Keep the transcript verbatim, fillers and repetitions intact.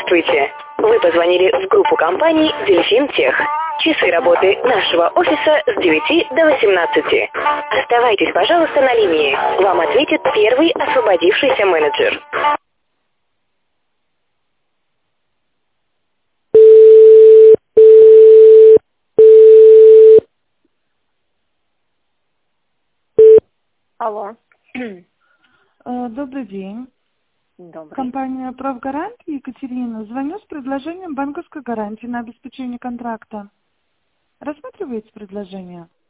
Здравствуйте! Вы позвонили в группу компаний «Дельфин Тех». Часы работы нашего офиса с девяти до восемнадцати. Оставайтесь, пожалуйста, на линии. Вам ответит первый освободившийся менеджер. Алло. Э, Добрый день. Добрый. Компания «Профгарант» Екатерина. Звоню с предложением банковской гарантии на обеспечение контракта. Рассматриваете предложение?